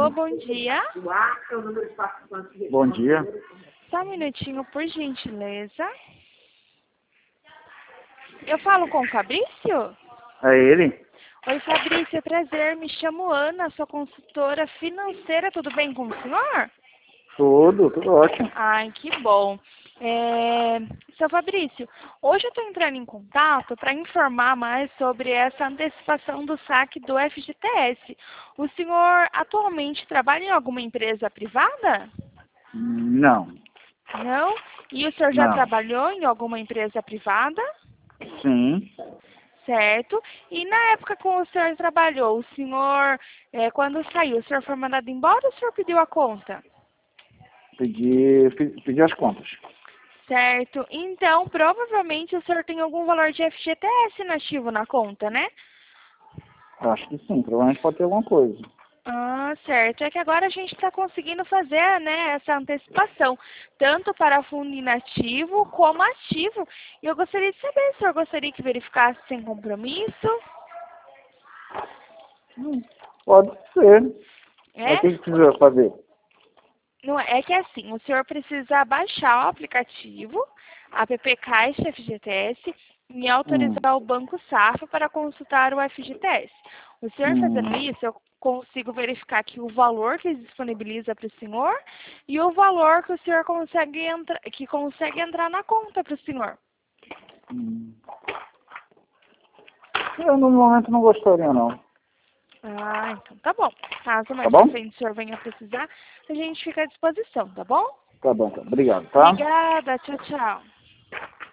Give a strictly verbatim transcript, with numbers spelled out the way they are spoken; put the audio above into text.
Alô, bom dia. Bom dia. Só um minutinho, por gentileza. Eu falo com o Fabrício? É ele? Oi, Fabrício, é prazer. Me chamo Ana, sou consultora financeira. Tudo bem com o senhor? Tudo, tudo ótimo. Ai, que bom. É... Seu Fabrício, hoje eu estou entrando em contato para informar mais sobre essa antecipação do saque do F G T S. O senhor atualmente trabalha em alguma empresa privada? Não, Não? E o senhor já não. trabalhou em alguma empresa privada? Sim, Certo. E na época que o senhor trabalhou, o senhor, é, quando saiu, o senhor foi mandado embora ou o senhor pediu a conta? pedi, pe- pedi as contas. Certo. Então, provavelmente o senhor tem algum valor de F G T S nativo na conta, né? Acho que sim, provavelmente pode ter alguma coisa. Ah, certo. É que agora a gente está conseguindo fazer, né, essa antecipação, tanto para fundo inativo como ativo. E eu gostaria de saber se o senhor gostaria que verificasse sem compromisso. Hum, Pode ser. Mas o É? que que precisa fazer? Não, é que assim, o senhor precisa baixar o aplicativo, app Caixa F G T S, e Hum, autorizar o Banco Safra para consultar o F G T S. O senhor hum, fazendo isso, eu consigo verificar aqui o valor que eles disponibiliza para o senhor e o valor que o senhor consegue, entra, que consegue entrar na conta para o senhor. hum. Eu no momento não gostaria não. Ah, então tá bom. Caso Tá mais pra bom? frente o senhor venha precisar, a gente fica à disposição, tá bom? Tá bom, tá. Obrigado, tá? Obrigada, tchau, tchau.